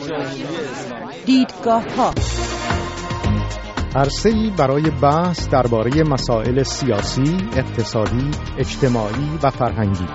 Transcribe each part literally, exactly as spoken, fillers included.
دیدگاه ها، عرصه‌ای برای بحث درباره مسائل سیاسی، اقتصادی، اجتماعی و فرهنگی.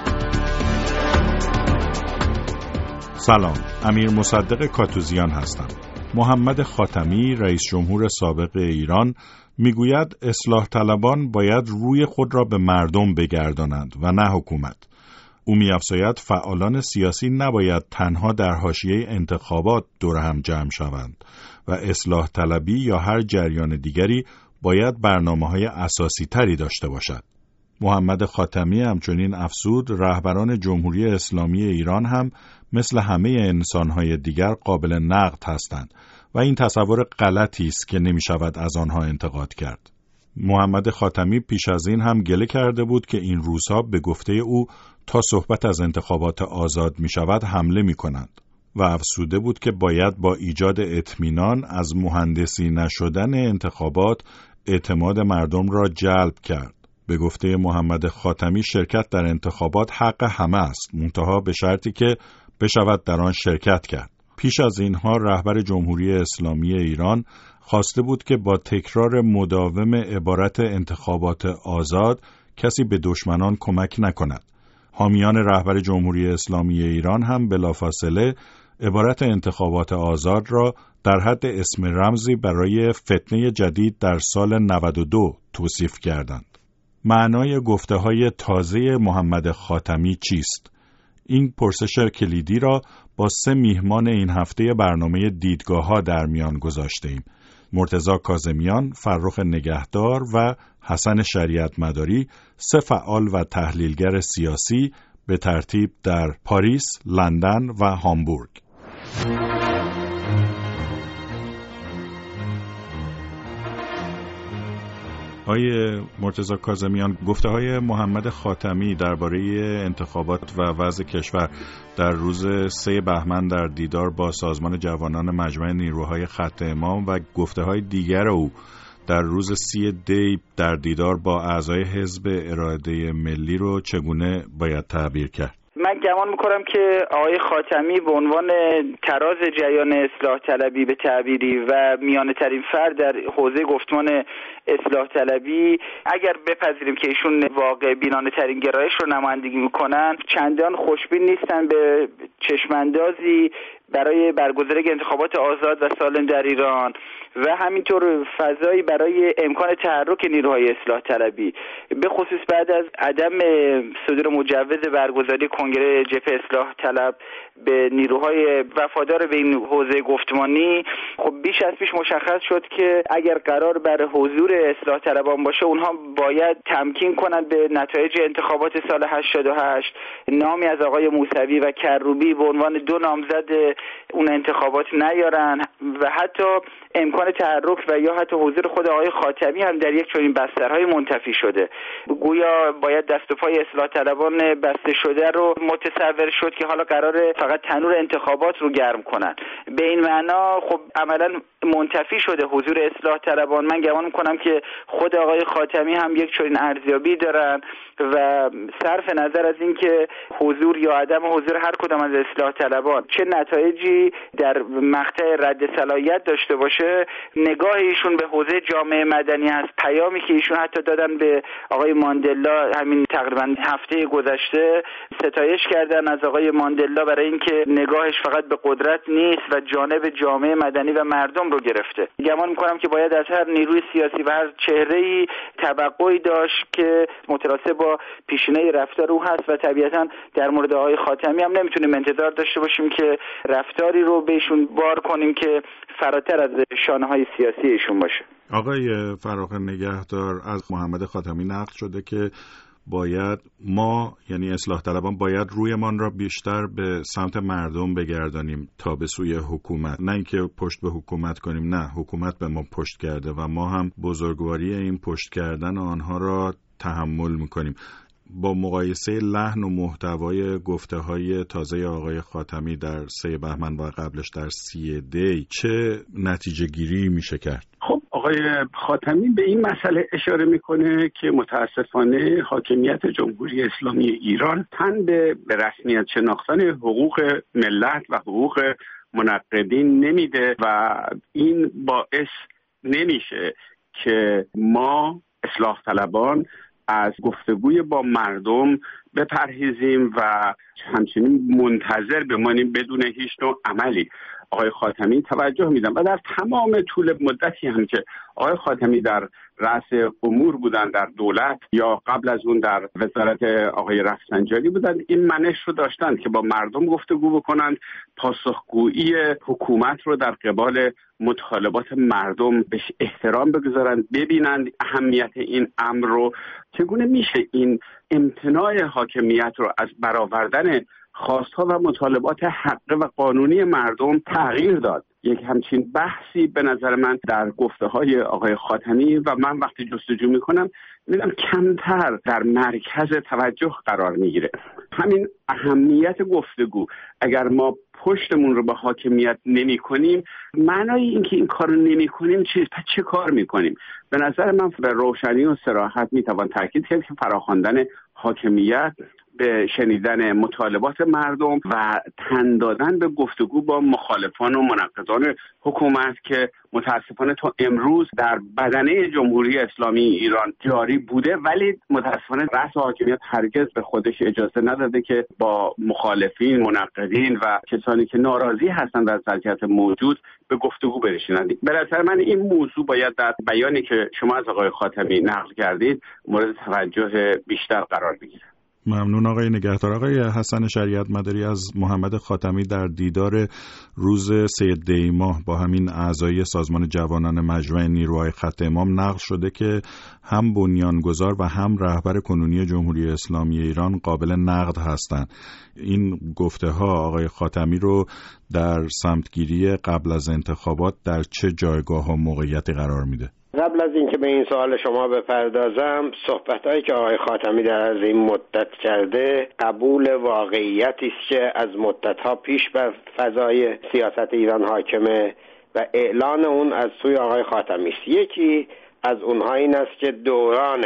سلام، امیر مصدق کاتوزیان هستم. محمد خاتمی، رئیس جمهور سابق ایران، میگوید اصلاح طلبان باید روی خود را به مردم بگردانند و نه حکومت. او می‌افزاید فعالان سیاسی نباید تنها در حاشیه انتخابات دور هم جمع شوند و اصلاح طلبی یا هر جریان دیگری باید برنامه‌های اساسی تری داشته باشد. محمد خاتمی همچنین افزود رهبران جمهوری اسلامی ایران هم مثل همه انسان‌های دیگر قابل نقد هستند و این تصور غلطی است که نمی‌شود از آنها انتقاد کرد. محمد خاتمی پیش از این هم گله کرده بود که این روزها به گفته او تا صحبت از انتخابات آزاد می‌شود حمله می‌کنند و افسوده بود که باید با ایجاد اطمینان از مهندسی نشدن انتخابات اعتماد مردم را جلب کرد. به گفته محمد خاتمی شرکت در انتخابات حق همه است، منتها به شرطی که بشود در آن شرکت کرد. پیش از اینها رهبر جمهوری اسلامی ایران خواسته بود که با تکرار مداوم عبارت انتخابات آزاد کسی به دشمنان کمک نکند. حامیان رهبر جمهوری اسلامی ایران هم بلافاصله عبارت انتخابات آزاد را در حد اسم رمزی برای فتنه جدید در سال نود و دو توصیف کردند. معنای گفته‌های تازه محمد خاتمی چیست؟ این پرسش کلیدی را با سه میهمان این هفته برنامه دیدگاه‌ها در میان گذاشتیم. مرتضی کاظمیان، فرخ نگهدار و حسن شریعت مداری، سه فعال و تحلیلگر سیاسی به ترتیب در پاریس، لندن و هامبورگ. آقای مرتضی کاظمیان، گفته‌های محمد خاتمی درباره انتخابات و وضع کشور در روز سه بهمن در دیدار با سازمان جوانان مجمع نیروهای خط امام و گفته‌های دیگر او در روز سی دی در دیدار با اعضای حزب اراده ملی رو چگونه باید تعبیر کرد؟ من گمان میکنم که آقای خاتمی به عنوان تراز جریان اصلاح طلبی به تعبیری و میانه ترین فرد در حوزه گفتمان اصلاح طلبی، اگر بپذیریم که ایشون واقع بینانه ترین گرایش رو نمایندگی میکنن، چندان خوشبین نیستن به چشماندازی برای برگزاری انتخابات آزاد و سالم در ایران و همینطور فضایی برای امکان تحرک نیروهای اصلاح طلبی، به خصوص بعد از عدم صدور مجوز برگزاری کنگره جبهه اصلاح طلب به نیروهای وفادار به این حوزه گفتمانی. خب بیش از پیش مشخص شد که اگر قرار بر حضور اصلاح طلبان باشه، اونها باید تمکین کنند به نتایج انتخابات سال هشتاد و هشت نامی از آقای موسوی و کروبی به عنوان دو نامزد اون انتخابات نیارن و حتی امکان تحرک و یا حتی حضور خود آقای خاتمی هم در یک چنین بسترهای منتفی شده. گویا باید دست و پای اصلاح طلبان بسته شده رو متصور شد که حالا قراره فقط تنور انتخابات رو گرم کنن. به این معنا خب عملا منتفی شده حضور اصلاح طلبان. من گمان میکنم که خود آقای خاتمی هم یک چنین ارزیابی دارن و صرف نظر از اینکه حضور یا عدم حضور هر کدام از اصلاح طلبان چه نتایجی در مقطع رد صلاحیت داشته باشه، نگاه ایشون به حوزه جامعه مدنی هست. پیامی که ایشون حتی دادن به آقای ماندلا همین تقریبا هفته گذشته، ستایش کردن از آقای ماندلا برای اینکه نگاهش فقط به قدرت نیست و جانب جامعه مدنی و مردم رو گرفته. گمان میکنم که باید از هر نیروی سیاسی و هر چهره‌ای توقعی داشت که متناسب با پیشینه رفتار او هست و طبیعتاً در مورد آقای خاتمی هم نمیتونیم انتظار داشته باشیم که رفتاری رو بهشون بار کنیم که فراتر از شانه‌های سیاسی ایشون باشه. آقای فرخ نگهدار، از محمد خاتمی نقل شده که باید ما، یعنی اصلاح طلبان، باید رویمان را بیشتر به سمت مردم بگردانیم تا به سوی حکومت، نه اینکه پشت به حکومت کنیم. نه، حکومت به ما پشت کرده و ما هم بزرگواری این پشت کردن آنها را تحمل میکنیم. با مقایسه لحن و محتوای گفته‌های تازه آقای خاتمی در سه بهمن و قبلش در سی دی چه نتیجه گیری میشه کرد؟ خب آقای خاتمی به این مسئله اشاره میکنه که متاسفانه حاکمیت جمهوری اسلامی ایران تن به رسمیت شناختن حقوق ملت و حقوق منقدین نمیده و این باعث نمیشه که ما اصلاح طلبان از گفتگوی با مردم بپرهیزیم و همچنین منتظر بمانیم بدون هیچ نوع عملی. آقای خاتمی توجه میدن و در تمام طول مدتی هم که آقای خاتمی در رأس امور بودن در دولت یا قبل از اون در وزارت آقای رفسنجانی بودن، این منش رو داشتن که با مردم گفتگو بکنند، پاسخگویی حکومت رو در قبال مطالبات مردم بهش احترام بگذارند، ببینند اهمیت این امر رو. چگونه میشه این امتناع حاکمیت رو از برآوردن خواستها و مطالبات حقه و قانونی مردم تغییر داد؟ یک همچین بحثی به نظر من در گفته های آقای خاتمی و من وقتی جستجو میکنم میدم کمتر در مرکز توجه قرار میگیره. همین اهمیت گفتگو، اگر ما پشتمون رو به حاکمیت نمی کنیم، معنای این که این کار رو نمی کنیم چیز، پس چه کار می کنیم؟ به نظر من به روشنی و صراحت می توان تاکید کرد که فراخواندن حاکمیت به شنیدن مطالبات مردم و تن دادن به گفتگو با مخالفان و منقضان حکومت که متاسفانه تا امروز در بدنه جمهوری اسلامی ایران جاری بوده، ولی متاسفانه رأس حاکمیت هرگز به خودش اجازه نداده که با مخالفین، منقضین و کسانی که ناراضی هستند از وضعیت موجود به گفتگو بنشینند. به نظر من این موضوع باید در بیانی که شما از آقای خاتمی نقل کردید مورد توجه بیشتر قرار بگیره. ممنون آقای نگهدار. آقای حسن شریعت مداری، از محمد خاتمی در دیدار روز سه دی ماه با همین اعضای سازمان جوانان مجمع نیروهای خط امام نقل شده که هم بنیانگذار و هم رهبر کنونی جمهوری اسلامی ایران قابل نقد هستند. این گفته ها آقای خاتمی رو در سمتگیری قبل از انتخابات در چه جایگاه و موقعیتی قرار میده؟ قبل از اینکه به این سوال شما بپردازم، صحبت‌هایی که آقای خاتمی در از این مدت کرده قبول واقعیتی است که از مدت‌ها پیش بر فضای سیاست ایران حاکمه و اعلان اون از سوی آقای خاتمی است. یکی از اونها این است که دوران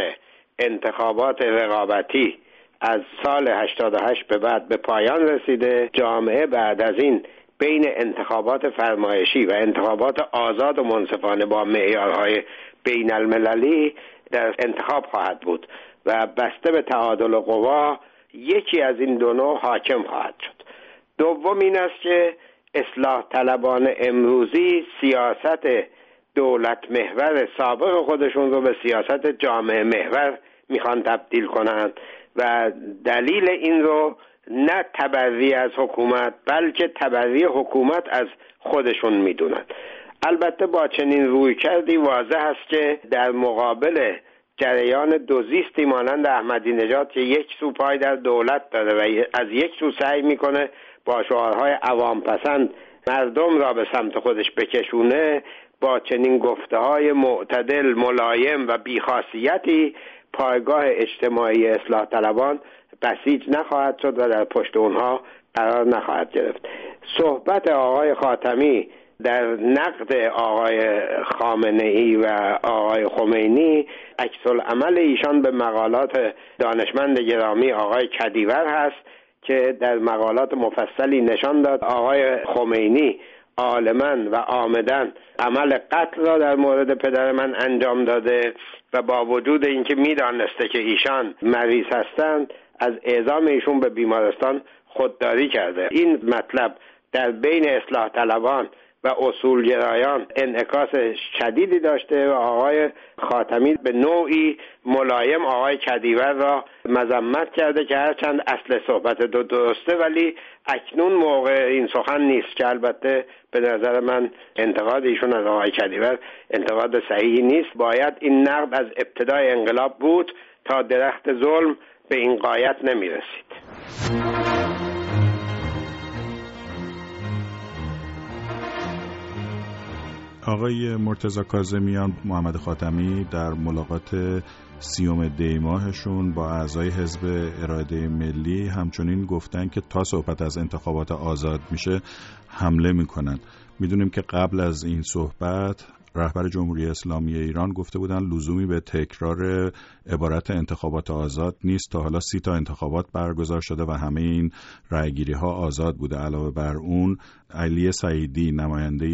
انتخابات رقابتی از سال هشتاد و هشت به بعد به پایان رسیده. جامعه بعد از این بین انتخابات فرمایشی و انتخابات آزاد و منصفانه با معیارهای بین المللی در انتخاب خواهد بود و بسته به تعادل قوا یکی از این دو نوع حاکم خواهد شد. دوم این است که اصلاح طلبان امروزی سیاست دولت محور سابق خودشون رو به سیاست جامعه محور میخوان تبدیل کنند و دلیل این رو نه تبری از حکومت بلکه تبری حکومت از خودشون میدونن. البته با چنین روی کردی واضح است که در مقابل جریان دوزیستی مانند احمدی نژاد که یک سو پای در دولت داره و از یک سو سعی میکنه با شعارهای عوام پسند مردم را به سمت خودش بکشونه، با چنین گفته‌های معتدل، ملایم و بیخاصیتی پایگاه اجتماعی اصلاح طلبان بسیج نخواهد شد و در پشت اونها قرار نخواهد گرفت. صحبت آقای خاتمی در نقد آقای خامنه‌ای و آقای خمینی عکس‌العمل ایشان به مقالات دانشمند گرامی آقای کدیور هست که در مقالات مفصلی نشان داد آقای خمینی عالماً و عامداً عمل قتل را در مورد پدر من انجام داده و با وجود اینکه میدانسته که ایشان مریض هستند از اعزام ایشون به بیمارستان خودداری کرده. این مطلب در بین اصلاح طلبان و اصولگرایان انعکاس شدیدی داشته و آقای خاتمی به نوعی ملایم آقای کدیور را مذمت کرده که هرچند اصل صحبت دو درسته ولی اکنون موقع این سخن نیست، که البته به نظر من انتقاد ایشون از آقای کدیور انتقاد صحیحی نیست. باید این نقد از ابتدای انقلاب بود تا درخت ظلم به این غایت نمی رسید. آقای مرتضی کاظمیان، محمد خاتمی در ملاقات سیوم دی ماهشون با اعضای حزب اراده ملی همچنین گفتن که تا صحبت از انتخابات آزاد میشه حمله میکنن. میدونیم که قبل از این صحبت رهبر جمهوری اسلامی ایران گفته بودن لزومی به تکرار عبارت انتخابات آزاد نیست. تا حالا سی تا انتخابات برگزار شده و همه این رأیگیری ها آزاد بوده. علاوه بر اون علی سعیدی نماینده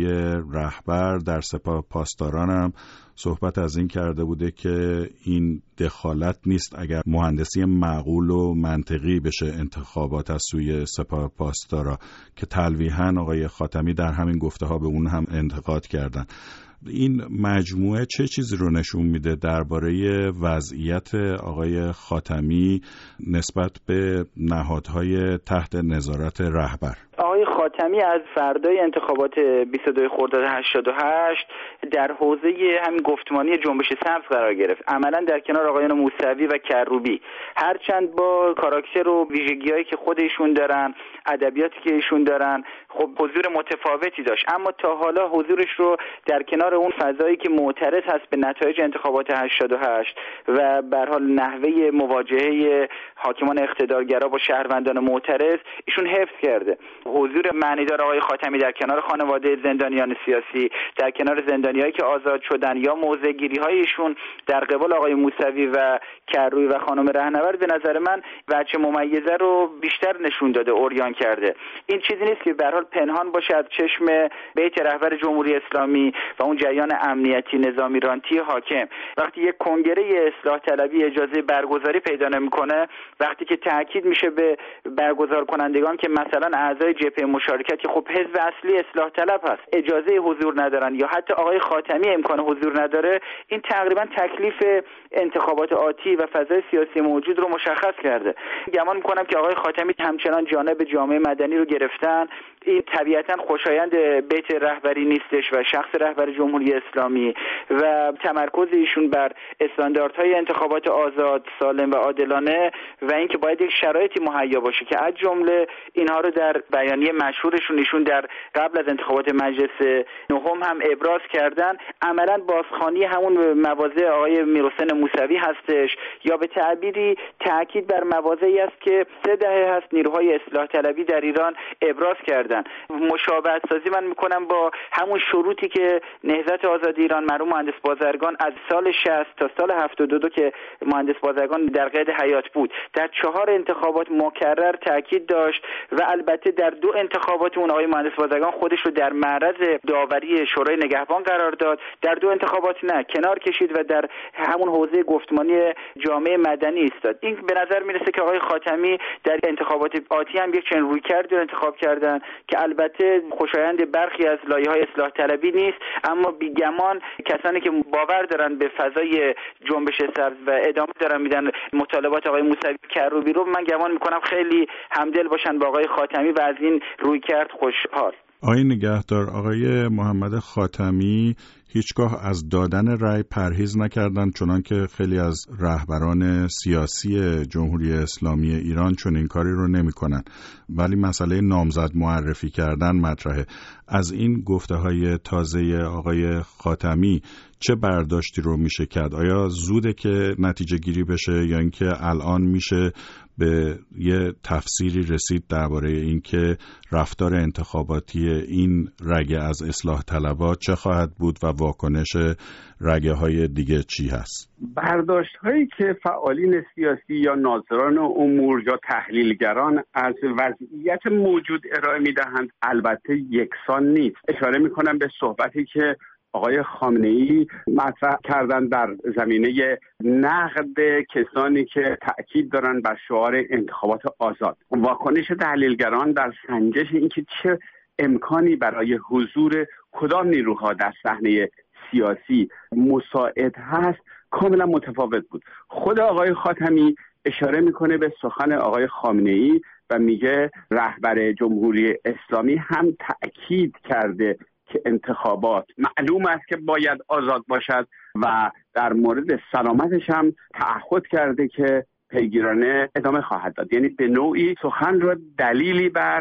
رهبر در سپاه پاسداران هم صحبت از این کرده بوده که این دخالت نیست اگر مهندسی معقول و منطقی بشه انتخابات از سوی سپاه پاسدارا، که تلویحاً آقای خاتمی در همین گفته ها به اون هم انتقاد کردن. این مجموعه چه چیزی رو نشون میده درباره وضعیت آقای خاتمی نسبت به نهادهای تحت نظارت رهبر؟ آقای خاتمی از فردای انتخابات بیست و دو خرداد هشتاد و هشت در حوزه همین گفتمانی جنبش سبز قرار گرفت، عملا در کنار آقایان موسوی و کروبی، هرچند با کاراکتر و ویژگی‌هایی که خودشون دارن، ادبیاتی که ایشون دارن، خب حضور متفاوتی داشت، اما تا حالا حضورش رو در کنار اون فضایی که معترض هست به نتایج انتخابات هشتاد و هشت و به هر حال نحوه مواجهه حاکمان اقتدارگرا با شهروندان معترض ایشون حفظ کرده. حضور معنیدار آقای خاتمی در کنار خانواده زندانیان سیاسی، در کنار زندانیایی که آزاد شدن، یا موضع‌گیری‌های ایشون در قبال آقای موسوی و کروبی و خانم رهنورد، به نظر من وجه ممیزه رو بیشتر نشون داده، عریان کرده. این چیزی نیست که به هر حال پنهان باشه از چشم بیت رهبر جمهوری اسلامی و اون جریان امنیتی نظامی رانتی حاکم. وقتی یک کنگره اصلاح طلبی اجازه برگزاری پیدا نمی‌کنه، وقتی که تاکید میشه به برگزار کنندگان که مثلا اعضای جبهه مشارکت که خب حزب اصلی اصلاح طلب هست اجازه حضور ندارن، یا حتی آقای خاتمی امکان حضور نداره، این تقریبا تکلیف انتخابات آتی و فضای سیاسی موجود رو مشخص کرده. گمان میکنم که آقای خاتمی همچنان جانب جامعه مدنی رو گرفتن. این طبیعتا خوشایند بیت رهبری نیستش و شخص رهبر جمهوری اسلامی و تمرکز ایشون بر استانداردهای انتخابات آزاد، سالم و عادلانه و اینکه باید یک شرایطی مهیا باشه که از جمله اینها رو در بیانیه مشهورشون ایشون در قبل از انتخابات مجلس نهم هم ابراز کردن، عملاً بازخوانی همون مواضع آقای میرحسین موسوی هستش، یا به تعبیری تاکید بر مواضعی است که سه دهه هست نیروهای اصلاح طلبی در ایران ابراز کردن. مشابهت سازی من میکنم با همون شروطی که نهضت آزادی ایران مرحوم مهندس بازرگان از سال شصت تا سال هفتاد و دو که مهندس بازرگان در قید حیات بود در چهار انتخابات مکرر تاکید داشت و البته در دو انتخابات اون آقای مهندس بازرگان خودش رو در معرض داوری شورای نگهبان قرار داد، در دو انتخابات نه، کنار کشید و در همون حوزه گفتمانی جامعه مدنی ایستاد. این به نظر میرسه که آقای خاتمی در انتخابات آتی هم یک چنین رویکردی رو انتخاب کردن که البته خوشایند برخی از لایه‌های اصلاح طلبی نیست، اما بیگمان کسانی که باور دارن به فضای جنبش سبز و ادامه دارن میدن مطالبات آقای موسوی کروبی رو، من گمان میکنم خیلی همدل باشن با آقای خاتمی و از این رویکرد خوشحال. آقای نگهدار، آقای محمد خاتمی هیچگاه از دادن رأی پرهیز نکردند، چنان که خیلی از رهبران سیاسی جمهوری اسلامی ایران چون این کاری رو نمی کنن. ولی مسئله نامزد معرفی کردن مطرحه. از این گفته های تازه آقای خاتمی چه برداشتی رو میشه کرد؟ آیا زوده که نتیجه گیری بشه یا اینکه الان میشه به یه تفسیری رسید درباره اینکه رفتار انتخاباتی این رگه از اصلاح طلبات چه خواهد بود و واکنش رگه های دیگه چی هست؟ برداشت هایی که فعالین سیاسی یا ناظران امور یا تحلیلگران از وضعیت موجود ارائه میدهند البته یکسان نیست. اشاره میکنم به صحبتی که آقای خامنه‌ای مطرح کردن در زمینه نقد کسانی که تأکید دارن بر شعار انتخابات آزاد. واکنش تحلیلگران در سنجش اینکه چه امکانی برای حضور کدام نیروها در صحنه سیاسی مساعد هست کاملا متفاوت بود. خود آقای خاتمی اشاره میکنه به سخن آقای خامنه‌ای و میگه رهبر جمهوری اسلامی هم تأکید کرده که انتخابات معلوم است که باید آزاد باشد و در مورد سلامتش هم تعهد کرده که پیگیرانه ادامه خواهد داد. یعنی به نوعی سخن را دلیلی بر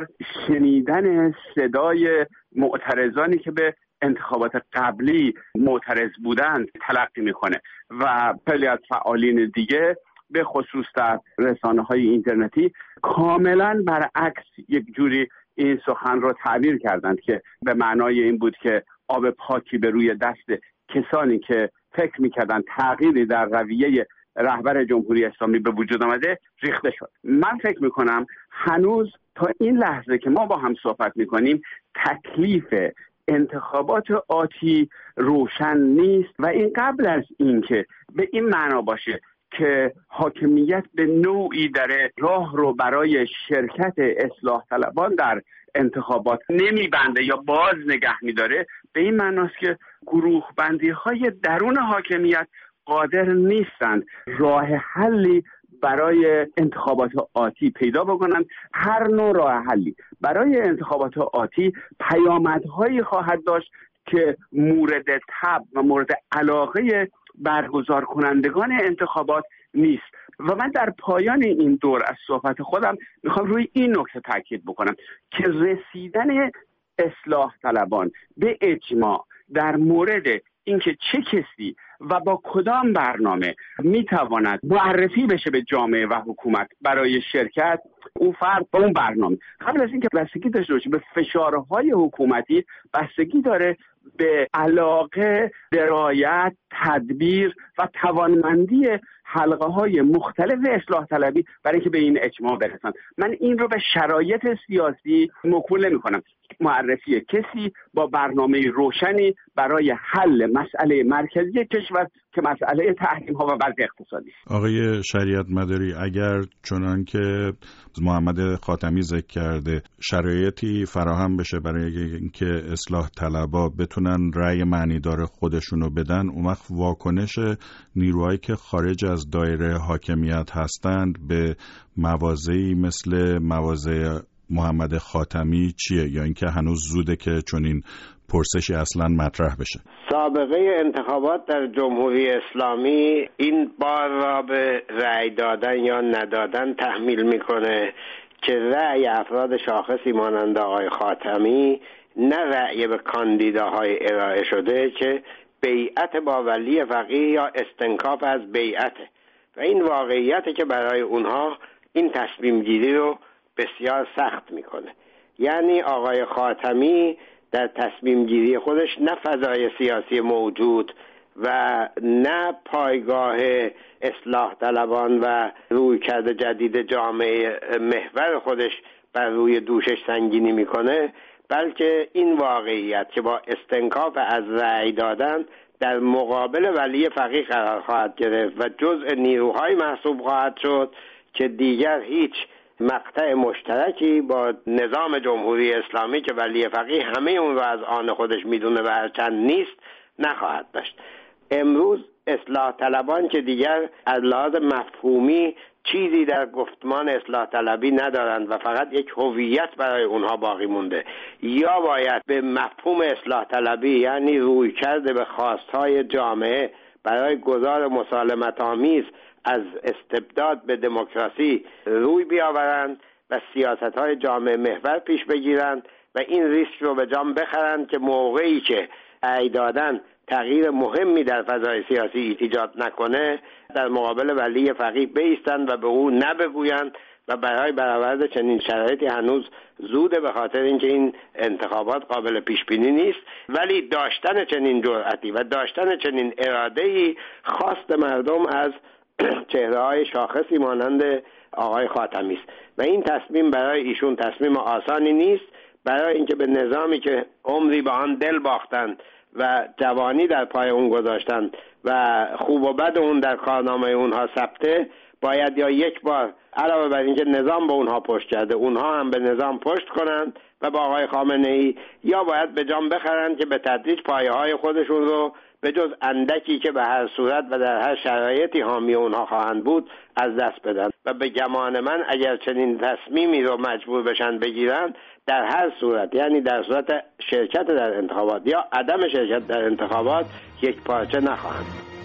شنیدن صدای معترضانی که به انتخابات قبلی معترض بودند تلقی میکنه و خیلی از فعالین دیگه به خصوص در رسانه‌های اینترنتی کاملا برعکس یک جوری این سخن رو تعبیر کردند که به معنای این بود که آب پاکی به روی دست کسانی که فکر میکردن تغییری در رویه رهبر جمهوری اسلامی به وجود آمده ریخته شد. من فکر میکنم هنوز تا این لحظه که ما با هم صحبت میکنیم تکلیف انتخابات آتی روشن نیست و این قبل از این که به این معنا باشه که حاکمیت به نوعی در راه رو برای شرکت اصلاح طلبان در انتخابات نمیبنده یا باز نگه میداره، به این معناست که گروه بندی های درون حاکمیت قادر نیستند راه حلی برای انتخابات آتی پیدا بکنند. هر نوع راه حلی برای انتخابات آتی پیامدهایی خواهد داشت که مورد طبع و مورد علاقه برگزار کنندگان انتخابات نیست. و من در پایان این دور از صحبت خودم میخوام روی این نکته تاکید بکنم که رسیدن اصلاح طلبان به اجماع در مورد اینکه چه کسی و با کدام برنامه میتواند معرفی بشه به جامعه و حکومت برای شرکت، اون فرد با اون برنامه قبل از اینکه بستگی داشته باشه به فشارهای حکومتی، بستگی داره به علاقه، درایت، تدبیر و توانمندی حلقه های مختلف اصلاح طلبی برای اینکه به این اجماع برسن. من این رو به شرایط سیاسی موکول نمی کنم. معرفی کسی با برنامه روشنی برای حل مسئله مرکزی کشور که مسئله تحریم ها و وضع اقتصادی است. آقای شریعت مداری، اگر چنان که محمد خاتمی ذکر کرده شرایطی فراهم بشه برای اینکه اصلاح طلبا بتونن رأی معنیدار خودشونو بدن، اون وقت واکنش نیروهایی که خارج از دایره حاکمیت هستند به مواضعی مثل مواضع محمد خاتمی چیه؟ یا اینکه هنوز زوده که چنین پرسشی اصلا مطرح بشه؟ سابقه انتخابات در جمهوری اسلامی این بار را به رأی دادن یا ندادن تحمیل میکنه که رأی افراد شاخصی مانند آقای خاتمی نه رأی به کاندیداهای ارائه شده که بیعت با ولی فقیه یا استنکاف از بیعته و این واقعیته که برای اونها این تصمیم گیری رو بسیار سخت میکنه. یعنی آقای خاتمی در تصمیم گیری خودش نه فضای سیاسی موجود و نه پایگاه اصلاح طلبان و رویکرد جدید جامعه محور خودش بر روی دوشش سنگینی میکنه، بلکه این واقعیت که با استنکاف از رأی دادن در مقابل ولی فقیه قرار خواهد گرفت و جزء نیروهای محسوب خواهد شد که دیگر هیچ مقطع مشترکی با نظام جمهوری اسلامی که ولی فقیه همه اون رو از آن خودش میدونه و هرچند نیست نخواهد داشت. امروز اصلاح طلبان که دیگر از لحاظ مفهومی چیزی در گفتمان اصلاح طلبی ندارند و فقط یک هویت برای اونها باقی مونده، یا باید به مفهوم اصلاح طلبی یعنی روی کرده به خواستهای جامعه برای گذار مسالمت آمیز از استبداد به دموکراسی روی بیاورند و سیاست‌های جامعه محور پیش بگیرند و این ریسک رو به جان بخرند که موقعی که رأی دادن تغییر مهمی در فضای سیاسی ایجاد نکنه در مقابل ولی فقیه بایستند و به او نبگویند و برای برآورد چنین شرایطی هنوز زوده، به خاطر اینکه این انتخابات قابل پیش بینی نیست. ولی داشتن چنین جرأتی و داشتن چنین اراده‌ای خواست مردم از چهره‌های شاخصی مانند آقای خاتمی است و این تصمیم برای ایشون تصمیم آسانی نیست، برای اینکه به نظامی که عمری به آن دل باختند و جوانی در پای اون گذاشتند و خوب و بد اون در کارنامه اونها ثبته، باید یا یک بار علاوه بر اینکه نظام به اونها پشت کرده اونها هم به نظام پشت کنند و با آقای خامنه‌ای، یا باید به جان بخرند که به تدریج پایه‌های خودشون رو به جز اندکی که به هر صورت و در هر شرایطی حامی اونها خواهند بود از دست بدن و به گمان من اگر چنین تصمیمی رو مجبور بشن بگیرن در هر صورت، یعنی در صورت شرکت در انتخابات یا عدم شرکت در انتخابات، یک پارچه نخواهند.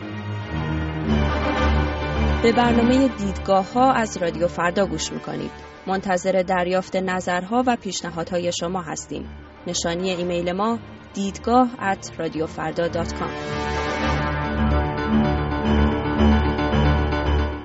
به برنامه دیدگاه ها از رادیو فردا گوش میکنید. منتظر دریافت نظرها و پیشنهادهای شما هستیم. نشانی ایمیل ما دیدگاه ات رادیو فردا دات کام.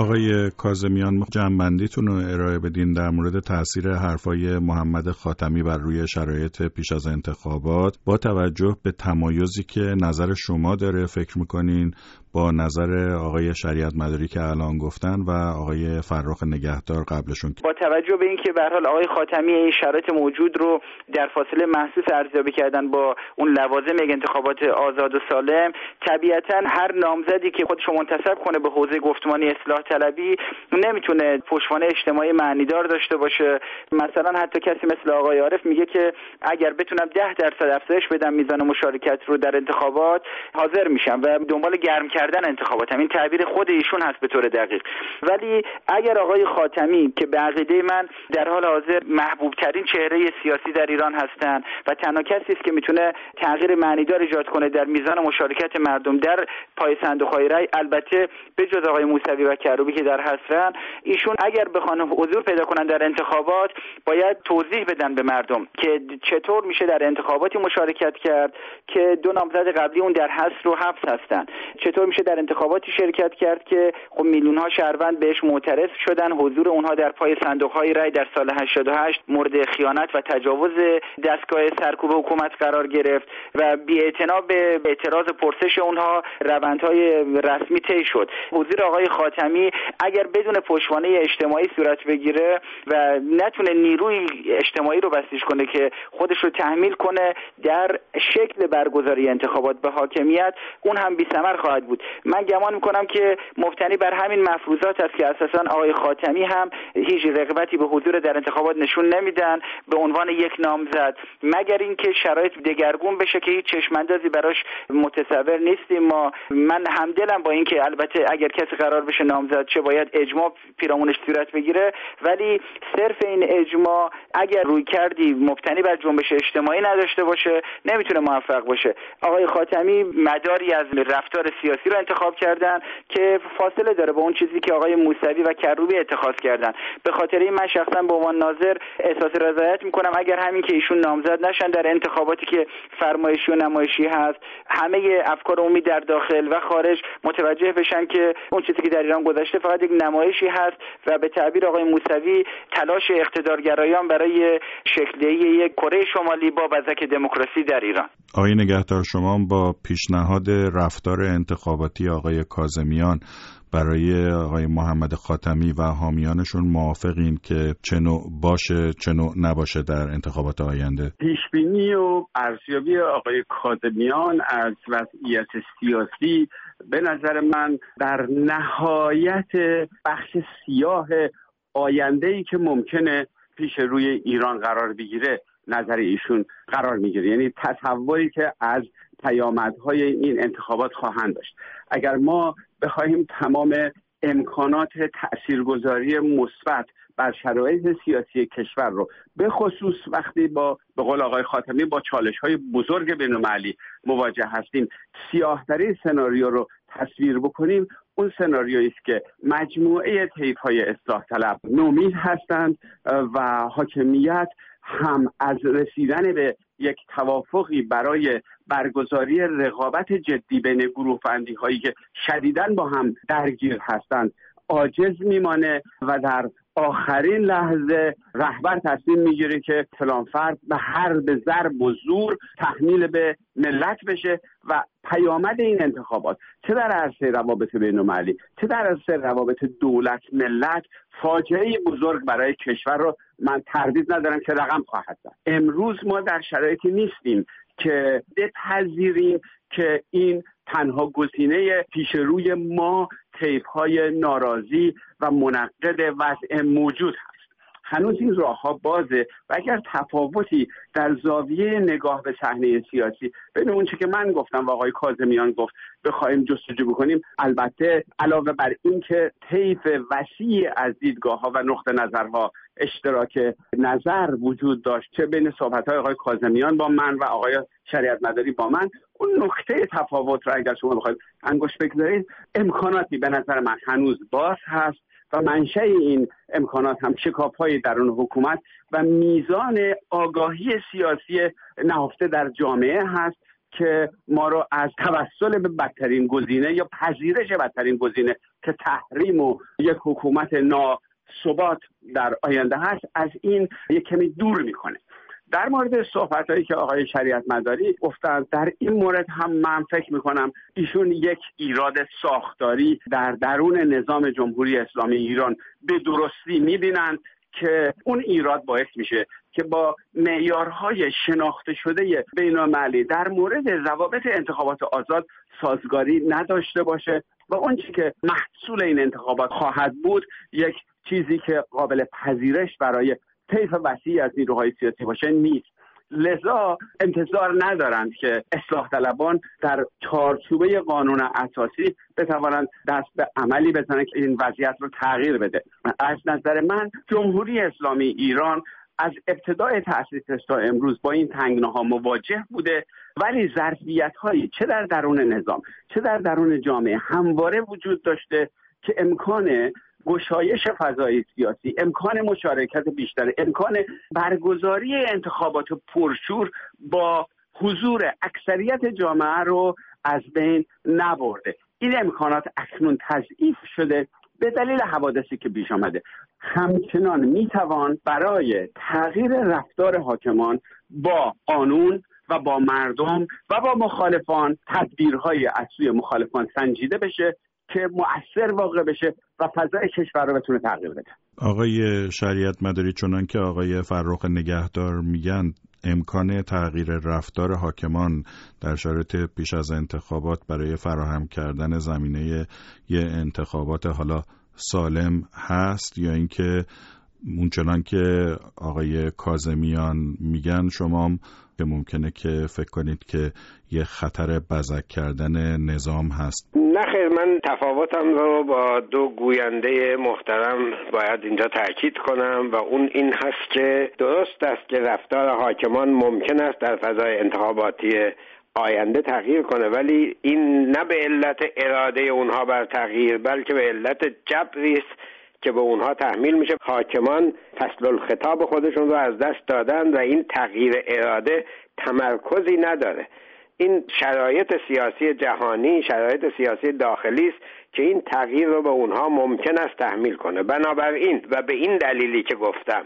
آقای کاظمیان، جنبندیتون رو ارائه بدین در مورد تاثیر حرفای محمد خاتمی بر روی شرایط پیش از انتخابات با توجه به تمایزی که نظر شما داره، فکر میکنین با نظر آقای شریعت مداری که الان گفتن و آقای فرخ نگهدار قبلشون. با توجه به اینکه به هر حال آقای خاتمی این شرایط موجود رو در فاصله محسوس ارزیابی کردن با اون لوازم یک انتخابات آزاد و سالم، طبیعتاً هر نامزدی که خودش رو منتسب کنه به حوزه گفتمانی اصلاح طلبی نمیتونه پشتوانه اجتماعی معنیدار داشته باشه. مثلا حتی کسی مثل آقای عارف میگه که اگر بتونم ده درصد افزایش بدم میزان مشارکت رو در انتخابات حاضر میشم و دنبال گرم کردن انتخاباتم. این تعبیر خود ایشون هست به طور دقیق. ولی اگر آقای خاتمی که به عقیده من در حال حاضر محبوب ترین چهره سیاسی در ایران هستند و تنها کسی است که میتونه تغییر معنیدار ایجاد کنه در میزان مشارکت مردم در پای صندوق‌های رای، البته به جز آقای موسوی و کروبی که در حسرن، ایشون اگر بخوان حضور پیدا کنن در انتخابات باید توضیح بدن به مردم که چطور میشه در انتخاباتی مشارکت کرد که دو نامزد قبلی اون در حصر و حبس هستن، چطور میشه در انتخاباتی شرکت کرد که خب میلیون ها شهروند بهش معترض شدن، حضور اونها در پای صندوق‌های رای در سال هشتاد و هشت مورد خیانت و تجاوز دستگاه سرکوب حکومت قرار گرفت و بی‌اعتنا به اعتراض پرسش اونها روندهای رسمی طی شد. حضور آقای خاتمی اگر بدون پشتوانه اجتماعی صورت بگیره و نتونه نیروی اجتماعی رو بسیج کنه که خودش رو تحمیل کنه در شکل برگزاری انتخابات به حاکمیت، اون هم بی‌ثمر خواهد بود. من گمان میکنم که مبتنی بر همین مفروضات است که اساساً آقای خاتمی هم هیچ رغبتی به حضور در انتخابات نشون نمیدن به عنوان یک نامزد، مگر اینکه شرایط دگرگون بشه که هیچ چشم‌اندازی براش متصور نیستیم ما. من همدلم با اینکه البته اگر کسی قرار بشه نامزد چه باید اجماع پیرامونش صورت بگیره، ولی صرف این اجماع اگر روی کردی مبتنی بر جنبش اجتماعی نداشته باشه نمیتونه موفق باشه. آقای خاتمی مداری از رفتار سیاسی رو انتخاب کردن که فاصله داره با اون چیزی که آقای موسوی و کروبی اتخاذ کردن. به خاطر این من شخصا به عنوان ناظر احساس رضایت میکنم اگر همین که ایشون نامزد نشن در انتخاباتی که فرمایشی و نمایشی هست، همه افکار عمومی در داخل و خارج متوجه بشن که اون چیزی که در ایران گذشته فقط یک نمایشی هست و به تعبیر آقای موسوی تلاش اقتدارگرایان برای شکل‌دهی یک کره شمالی با بزک دموکراسی در ایران. آقای نگهدار، شما با پیشنهاد رفتار انتخاباتی آقای کاظمیان برای آقای محمد خاتمی و حامیانشون موافقین که چه نوع باشه چه نوع نباشه در انتخابات آینده؟ پیشبینی و ارزیابی آقای کاظمیان از وضعیت سیاسی به نظر من در نهایت بخش سیاه آینده‌ای که ممکنه پیش روی ایران قرار بگیره نظر ایشون قرار میگیره، یعنی تصوری که از پیامدهای این انتخابات خواهند داشت. اگر ما بخواهیم تمام امکانات تاثیرگذاری مثبت بر شرایط سیاسی کشور رو به خصوص وقتی با به قول آقای خاتمی با چالش‌های بزرگ بین‌المللی مواجه هستیم سیاه‌ترین سناریو رو تصویر بکنیم، اون سناریویی است که مجموعه طیف‌های اصلاح طلب نومید هستند و حاکمیت هم از رسیدن به یک توافقی برای برگزاری رقابت جدی بین گروه بندی هایی که شدیداً با هم درگیر هستند عاجز میمانه و در آخرین لحظه رهبر تصمیم میگیره که فلان فرد به هر به ضرب و زور تحمیل به ملت بشه و پیامد این انتخابات چه در عرصه روابط بین‌المللی چه در عرصه روابط دولت ملت فاجعه بزرگ برای کشور رو من تردید ندارم که رقم خواهد زد. امروز ما در شرایطی نیستیم که بپذیریم که این تنها گزینه پیش روی ما طیف‌های ناراضی و منقد وضع موجود هست. هنوز این راه‌ها بازه و اگر تفاوتی در زاویه نگاه به صحنه سیاسی بین اون چه که من گفتم و آقای کاظمیان گفت بخوایم جستجو بکنیم، البته علاوه بر این که طیف وسیع از دیدگاه‌ها و نقطه نظرها اشتراک نظر وجود داشت چه بین صحبت‌های آقای کاظمیان با من و آقای شریعت مداری با من، اون نقطه تفاوت را اگر شما بخواید انگشت بگذارید امکاناتی به نظر من هنوز باز هست و منشأ این امکانات هم شکاف‌های درون حکومت و میزان آگاهی سیاسی نهفته در جامعه هست که ما رو از توسل به بدترین گزینه یا پذیرش بدترین گزینه که تحریم و یک حکومت ناثبات در آینده هست از این یک کمی دور میکنه. در مورد صحبت‌هایی که آقای شریعت مداری گفتند، در این مورد هم من فکر می‌کنم ایشون یک ایراد ساختاری در درون نظام جمهوری اسلامی ایران به درستی می‌بینند که اون ایراد باعث میشه که با معیارهای شناخته شده بین‌المللی در مورد ضوابط انتخابات آزاد سازگاری نداشته باشه و اون چیزی که محصول این انتخابات خواهد بود یک چیزی که قابل پذیرش برای طیف وسیعی از نیروهای سیاسی باشه نیست. لذا انتظار ندارند که اصلاح طلبان در چارچوبه قانون اساسی بتوانند دست به عملی بزنند که این وضعیت رو تغییر بده. از نظر من جمهوری اسلامی ایران از ابتدای تأسیسش تا امروز با این تنگناها مواجه بوده، ولی ظرفیت‌هایی چه در درون نظام چه در درون جامعه همواره وجود داشته که امکان گشایش فضای سیاسی، امکان مشارکت بیشتر، امکان برگزاری انتخابات پرشور با حضور اکثریت جامعه رو از بین نبرده. این امکانات اکنون تضعیف شده به دلیل حوادثی که پیش آمده. همچنان میتوان برای تغییر رفتار حاکمان با قانون و با مردم و با مخالفان تدبیرهای از سوی مخالفان سنجیده بشه که مؤثر واقع بشه و فضای کشور رو بتونه تغییر بده. آقای شریعت مداری، چنان که آقای فرخ نگهدار میگن امکان تغییر رفتار حاکمان در شرایط پیش از انتخابات برای فراهم کردن زمینه یه انتخابات حالا سالم هست، یا اینکه اونچنان که آقای کاظمیان میگن شما که ممکنه که فکر کنید که یه خطر بزک کردن نظام هست؟ نه خیر، من تفاوتم رو با دو گوینده محترم باید اینجا تأکید کنم و اون این هست که درست است که رفتار حاکمان ممکن است در فضای انتخاباتی آینده تغییر کنه، ولی این نه به علت اراده اونها بر تغییر بلکه به علت جبری است که به اونها تحمیل میشه. حاکمان فصل الخطاب خودشون رو از دست دادن و این تغییر اراده تمرکزی نداره. این شرایط سیاسی جهانی، شرایط سیاسی داخلی است که این تغییر رو به اونها ممکن است تحمیل کنه. بنابراین و به این دلیلی که گفتم،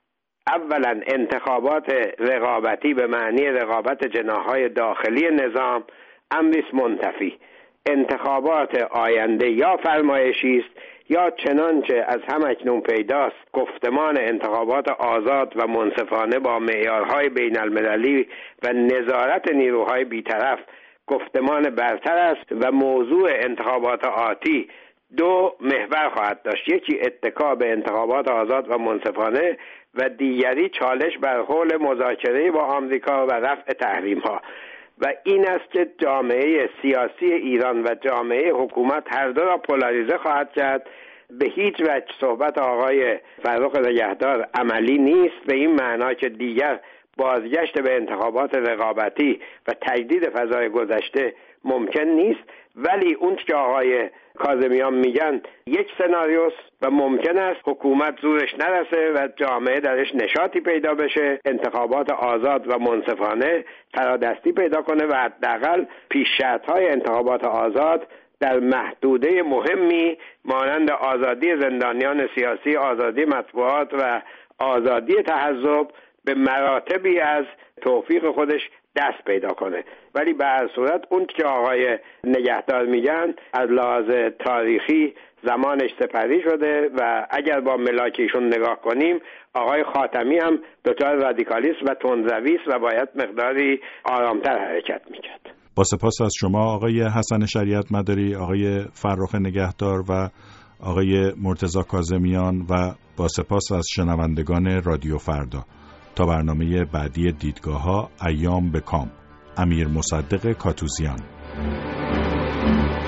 اولا انتخابات رقابتی به معنی رقابت جناح‌های داخلی نظام امریست منتفی. انتخابات آینده یا فرمایشی است یا چنانچه از همکنون پیداست گفتمان انتخابات آزاد و منصفانه با معیارهای بین المللی و نظارت نیروهای بیطرف گفتمان برتر است و موضوع انتخابات آتی دو محور خواهد داشت، یکی اتکا به انتخابات آزاد و منصفانه و دیگری چالش بر حول مذاکره با آمریکا و رفع تحریم ها. و این است که جامعه سیاسی ایران و جامعه حکومت هر دو را پولاریزه خواهد کرد. به هیچ وجه صحبت آقای فرخ نگهدار عملی نیست، به این معنا که دیگر بازگشت به انتخابات رقابتی و تجدید فضای گذشته ممکن نیست، ولی اون که آقای کاظمیان میگن یک سناریوست و ممکن است حکومت زورش نرسه و جامعه درش نشاطی پیدا بشه، انتخابات آزاد و منصفانه فرادستی پیدا کنه و حداقل پیش شرط‌های انتخابات آزاد در محدوده مهمی مانند آزادی زندانیان سیاسی، آزادی مطبوعات و آزادی تحزب به مراتبی از توفیق خودش دست پیدا کنه. ولی به هر صورت اون که آقای نگهدار میگن از لحاظ تاریخی زمانش سپری شده و اگر با ملاکیشون نگاه کنیم آقای خاتمی هم دچار رادیکالیسم و تندروی است و باید مقداری آرامتر حرکت میکرد. با سپاس از شما آقای حسن شریعت مداری، آقای فرخ نگهدار و آقای مرتضی کاظمیان و با سپاس از شنوندگان رادیو فردا. تا برنامه بعدی دیدگاه‌ها، ایام به کام. امیر مصدق کاتوزیان.